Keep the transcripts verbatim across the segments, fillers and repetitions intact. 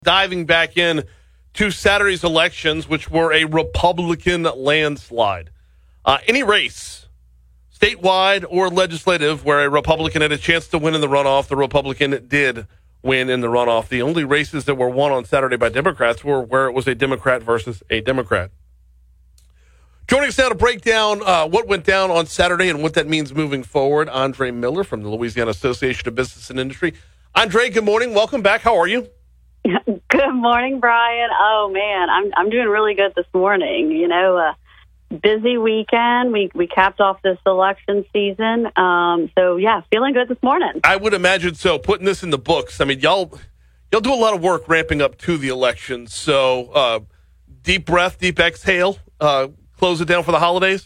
Diving back in to Saturday's elections, which were a Republican landslide. Uh, any race, statewide or legislative, where a Republican had a chance to win in the runoff, the Republican did win in the runoff. The only races that were won on Saturday by Democrats were where it was a Democrat versus a Democrat. Joining us now to break down uh, what went down on Saturday and what that means moving forward, Andre Miller from the Louisiana Association of Business and Industry. Andre, good morning. Welcome back. How are you? Good morning, Brian. Oh man, I'm I'm doing really good this morning. You know, uh, busy weekend. We we capped off this election season. Um, so yeah, feeling good this morning. I would imagine so. Putting this in the books. I mean, y'all y'all do a lot of work ramping up to the election. So uh, deep breath, deep exhale. Uh, close it down for the holidays.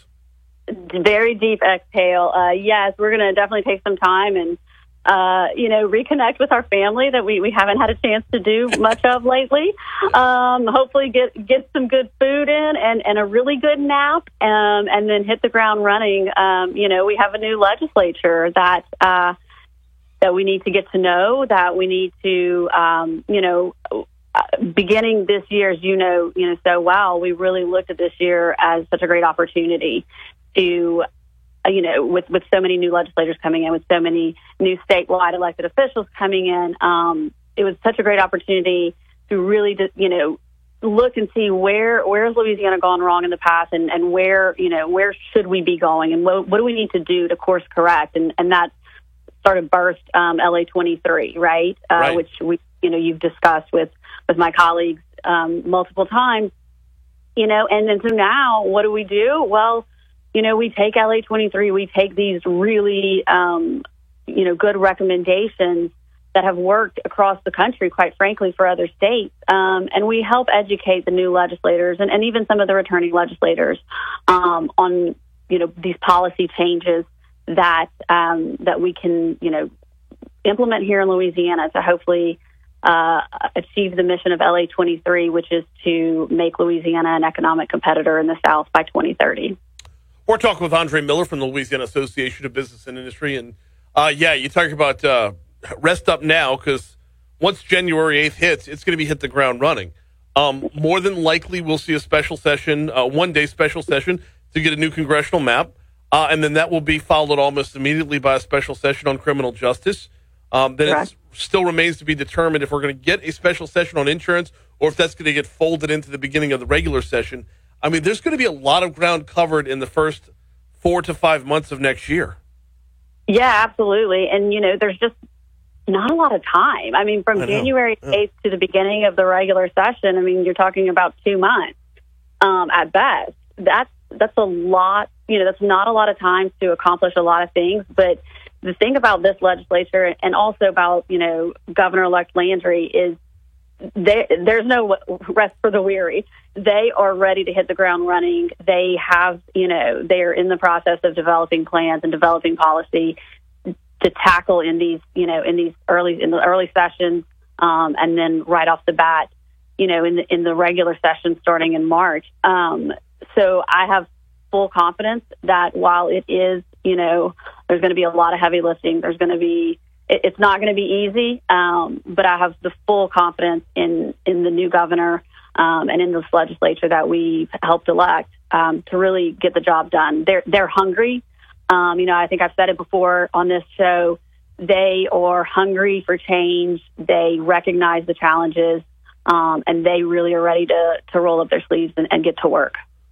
Very deep exhale. Uh, yes, we're going to definitely take some time and. Uh, you know, reconnect with our family that we, we haven't had a chance to do much of lately. Um, hopefully get get some good food in and, and a really good nap, um, and then hit the ground running. Um, you know, we have a new legislature that uh, that we need to get to know, that we need to, um, you know, beginning this year, as you know, you know so well, we really looked at this year as such a great opportunity to. You know, with, with so many new legislators coming in, with so many new statewide elected officials coming in, um, it was such a great opportunity to really, you know, look and see where where has Louisiana gone wrong in the past, and, and where, you know, where should we be going, and what, what do we need to do to course correct, and and that sort of burst um, L A twenty-three, right? Uh, right, which we, you know, you've discussed with with my colleagues um, multiple times, you know, and then so now what do we do? Well. You know, we take L A twenty-three, we take these really, um, you know, good recommendations that have worked across the country, quite frankly, for other states, um, and we help educate the new legislators and, and even some of the returning legislators um, on, you know, these policy changes that um, that we can, you know, implement here in Louisiana to hopefully uh, achieve the mission of L A twenty-three, which is to make Louisiana an economic competitor in the South by twenty thirty. We're talking with Andre Miller from the Louisiana Association of Business and Industry. And, uh, yeah, you talk about uh, rest up now, because once January eighth hits, it's going to be hit the ground running. Um, more than likely, we'll see a special session, uh, one-day special session to get a new congressional map. Uh, and then that will be followed almost immediately by a special session on criminal justice. Um, then right. It still remains to be determined if we're going to get a special session on insurance or if that's going to get folded into the beginning of the regular session. I mean, there's going to be a lot of ground covered in the first four to five months of next year. Yeah, absolutely. And, you know, there's just not a lot of time. I mean, from I January eighth yeah. to the beginning of the regular session, I mean, you're talking about two months um, at best. That's, that's a lot. You know, that's not a lot of time to accomplish a lot of things. But the thing about this legislature and also about, you know, Governor-elect Landry is They, there's no rest for the weary. They are ready to hit the ground running. They have, you know, they're in the process of developing plans and developing policy to tackle in these, you know, in these early, in the early sessions, um, and then right off the bat, you know, in the, in the regular session starting in March. Um, so I have full confidence that while it is, you know, there's going to be a lot of heavy lifting, there's going to be It's not going to be easy, um, but I have the full confidence in, in the new governor um, and in this legislature that we've helped elect um, to really get the job done. They're they're hungry. Um, you know, I think I've said it before on this show. They are hungry for change. They recognize the challenges, um, and they really are ready to to roll up their sleeves and, and get to work.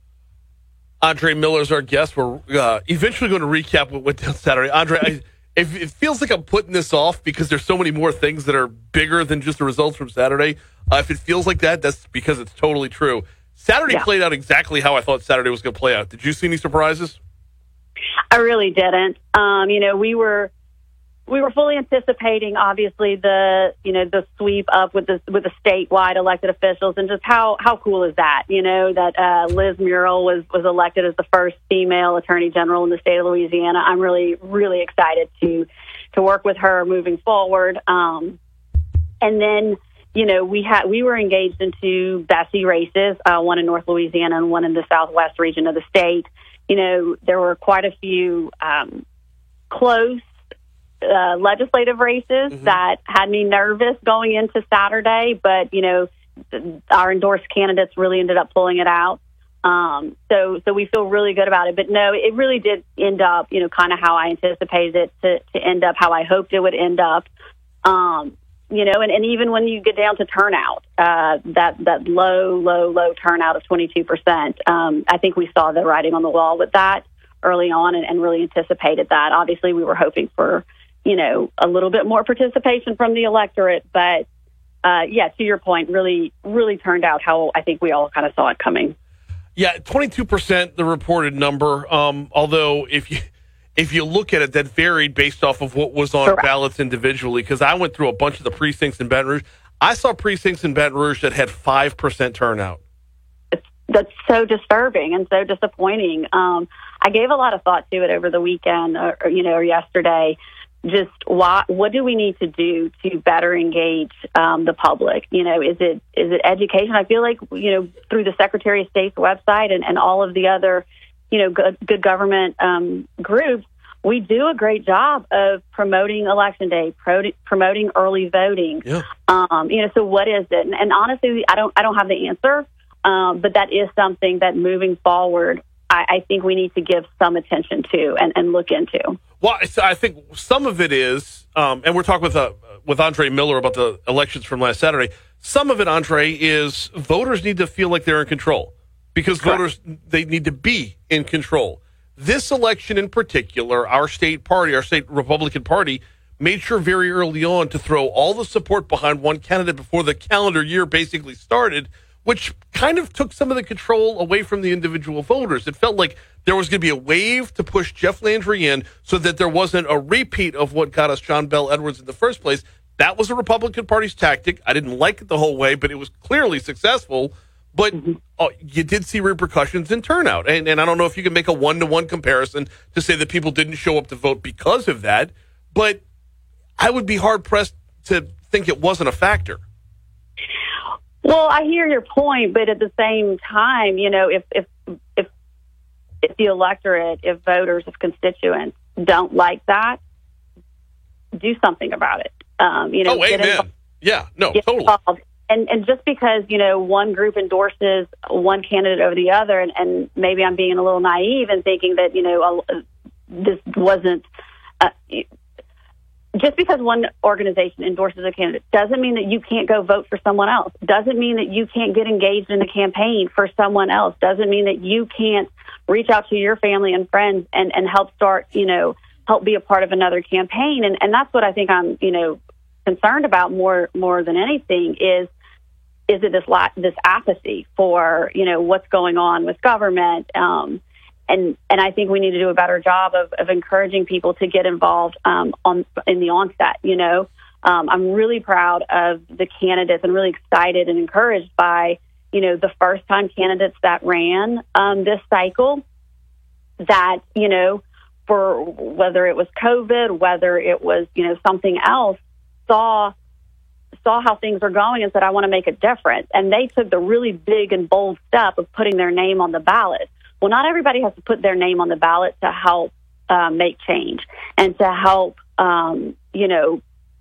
Andre Miller is our guest. We're uh, eventually going to recap what went down Saturday. Andre, I, If it feels like I'm putting this off because there's so many more things that are bigger than just the results from Saturday. Uh, if it feels like that, that's because it's totally true. Saturday yeah. played out exactly how I thought Saturday was going to play out. Did you see any surprises? I really didn't. Um, you know, we were we were fully anticipating, obviously, the you know the sweep up with the with the statewide elected officials, and just how how cool is that? You know that uh, Liz Muriel was was elected as the first female attorney general in the state of Louisiana. I'm really really excited to to work with her moving forward. Um, and then you know we had we were engaged into Bessie races, uh, one in North Louisiana and one in the southwest region of the state. You know there were quite a few um, close uh, legislative races mm-hmm. that had me nervous going into Saturday, but, you know, our endorsed candidates really ended up pulling it out. Um, so, so we feel really good about it. But no, it really did end up, you know, kind of how I anticipated it to, to end up, how I hoped it would end up. Um, you know, and, and even when you get down to turnout, uh, that, that low, low, low turnout of twenty-two percent, um, I think we saw the writing on the wall with that early on and, and really anticipated that. Obviously, we were hoping for, you know, a little bit more participation from the electorate. But, uh, yeah, to your point, really, really turned out how I think we all kind of saw it coming. Yeah, twenty-two percent, the reported number. Um, although if you if you look at it, that varied based off of what was on Correct. ballots individually. Because I went through a bunch of the precincts in Baton Rouge. I saw precincts in Baton Rouge that had five percent turnout. It's, that's so disturbing and so disappointing. Um, I gave a lot of thought to it over the weekend, or, or you know, or yesterday. Just why, what do we need to do to better engage um, the public? You know, is it is it education? I feel like, you know, through the Secretary of State's website and, and all of the other, you know, good, good government um, groups, we do a great job of promoting Election Day, pro- promoting early voting. Yeah. Um, you know, so what is it? And, and honestly, I don't I don't have the answer, um, but that is something that moving forward, I, I think we need to give some attention to and, and look into. Well, I think some of it is, um, and we're talking with uh, with Andre Miller about the elections from last Saturday. Some of it, Andre, is voters need to feel like they're in control because Correct. voters, they need to be in control. This election in particular, our state party, our state Republican Party, made sure very early on to throw all the support behind one candidate before the calendar year basically started, which kind of took some of the control away from the individual voters. It felt like there was going to be a wave to push Jeff Landry in so that there wasn't a repeat of what got us John Bel Edwards in the first place. That was the Republican Party's tactic. I didn't like it the whole way, but it was clearly successful. But mm-hmm. oh, you did see repercussions in turnout. And, and I don't know if you can make a one-to-one comparison to say that people didn't show up to vote because of that. But I would be hard-pressed to think it wasn't a factor. Well, I hear your point, but at the same time, you know, if if if, if the electorate, if voters, if constituents don't like that, do something about it. Um, you know, oh, amen. Involved, yeah, no, totally. Involved. And and just because, you know, one group endorses one candidate over the other, and, and maybe I'm being a little naive and thinking that, you know, uh, this wasn't. Uh, Just because one organization endorses a candidate doesn't mean that you can't go vote for someone else. Doesn't mean that you can't get engaged in a campaign for someone else. Doesn't mean that you can't reach out to your family and friends and, and help start, you know, help be a part of another campaign. And, and that's what I think I'm, you know, concerned about more more than anything is, is it this la- this apathy for, you know, what's going on with government. Um, And and I think we need to do a better job of, of encouraging people to get involved um, on in the onset. You know, um, I'm really proud of the candidates and really excited and encouraged by, you know, the first time candidates that ran um, this cycle that, you know, for whether it was COVID, whether it was, you know, something else, saw saw how things were going and said, I want to make a difference. And they took the really big and bold step of putting their name on the ballot. Well, not everybody has to put their name on the ballot to help uh, make change and to help, um, you know,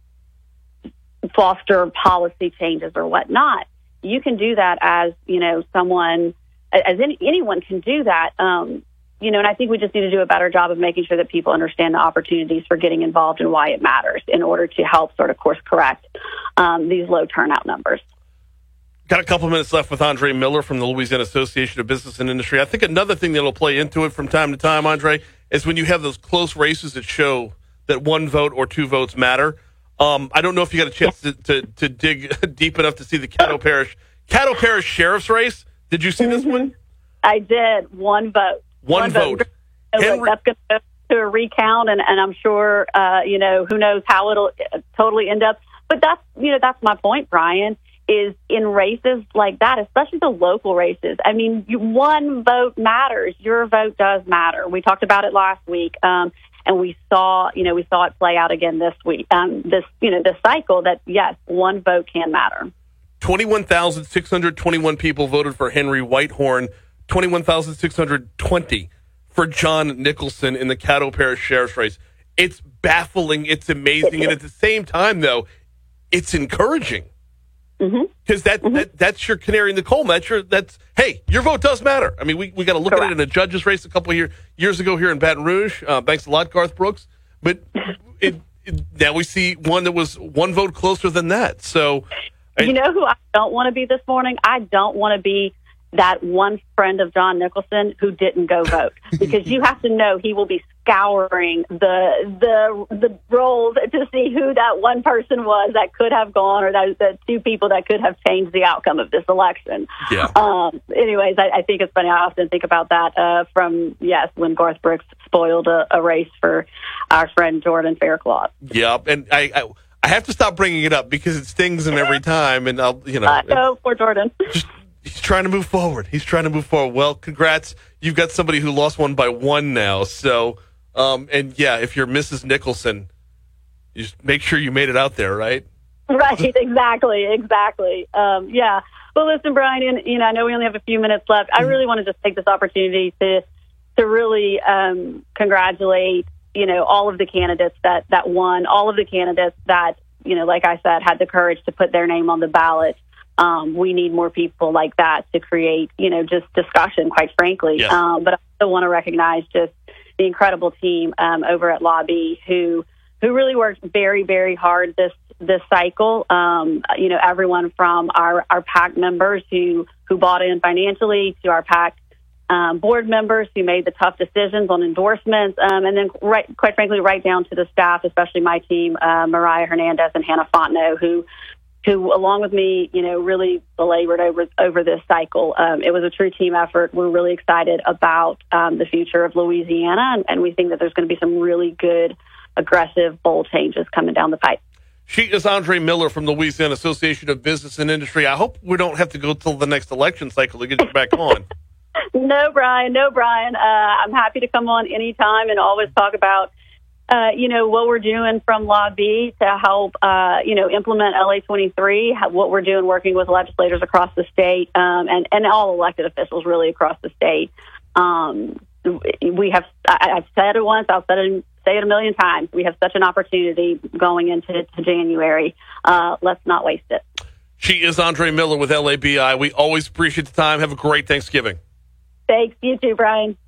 foster policy changes or whatnot. You can do that as, you know, someone, as any, anyone can do that, um, you know, and I think we just need to do a better job of making sure that people understand the opportunities for getting involved and why it matters in order to help sort of course correct um, these low turnout numbers. Got a couple minutes left with Andre Miller from the Louisiana Association of Business and Industry. I think another thing that'll play into it from time to time, Andre, is when you have those close races that show that one vote or two votes matter. Um, I don't know if you got a chance to, to, to dig deep enough to see the Caddo Parish Caddo Parish Sheriff's race. Did you see this one? I did. One vote. One, one vote. vote. Henry- That's going to go to a recount, and, and I'm sure, uh, you know, who knows how it'll totally end up. But that's, you know, that's my point, Brian. Is in races like that, especially the local races. I mean, you, one vote matters. Your vote does matter. We talked about it last week, um, and we saw, you know, we saw it play out again this week. Um, this, you know, this cycle that yes, one vote can matter. Twenty-one thousand six hundred twenty-one people voted for Henry Whitehorn. Twenty-one thousand six hundred twenty for John Nicholson in the Caddo Parish Sheriff's race. It's baffling. It's amazing. It and at the same time, though, it's encouraging. Because mm-hmm. that, mm-hmm. that that's your canary in the coal match. That's, hey, your vote does matter. I mean, we, we got to look Correct. at it in a judge's race a couple of year, years ago here in Baton Rouge. Uh, thanks a lot, Garth Brooks. But it, it, now we see one that was one vote closer than that. So, you know who I don't want to be this morning? I don't want to be that one friend of John Nicholson who didn't go vote, because you have to know he will be scouring the the the rolls to see who that one person was that could have gone, or that the two people that could have changed the outcome of this election. Yeah. Um, anyways, I, I think it's funny. I often think about that uh, from, yes, when Garth Brooks spoiled a, a race for our friend Jordan Faircloth. Yeah, and I, I I have to stop bringing it up because it stings him every time, and I'll, you know. Uh, no, poor Jordan. Just, he's trying to move forward. He's trying to move forward. Well, congrats. You've got somebody who lost one by one now. So, um, and yeah, if you're Missus Nicholson, you just make sure you made it out there, right? Right, exactly, exactly. Um, yeah. Well, listen, Brian, you know, I know we only have a few minutes left. I really want to just take this opportunity to to really um, congratulate, you know, all of the candidates that, that won, all of the candidates that, you know, like I said, had the courage to put their name on the ballot. Um, we need more people like that to create, you know, just discussion, quite frankly. Yes. Um, but I also want to recognize just the incredible team um, over at Lobby who who really worked very, very hard this this cycle. Um, you know, everyone from our, our PAC members who, who bought in financially to our PAC um, board members who made the tough decisions on endorsements, um, and then, right, quite frankly, right down to the staff, especially my team, uh, Mariah Hernandez and Hannah Fontenot, who who, along with me, you know, really belabored over over this cycle. Um, it was a true team effort. We're really excited about um, the future of Louisiana, and, and we think that there's going to be some really good, aggressive, bold changes coming down the pipe. She is Andre Miller from the Louisiana Association of Business and Industry. I hope we don't have to go till the next election cycle to get you back on. No, Brian. No, Brian. Uh, I'm happy to come on anytime and always talk about Uh, you know, what we're doing from Lobby to help, uh, you know, implement L A twenty-three, what we're doing working with legislators across the state, um, and, and all elected officials really across the state. Um, we have, I, I've said it once, I'll say it, say it a million times. We have such an opportunity going into to January. Uh, let's not waste it. She is Andre Miller with L A B I. We always appreciate the time. Have a great Thanksgiving. Thanks. You too, Brian.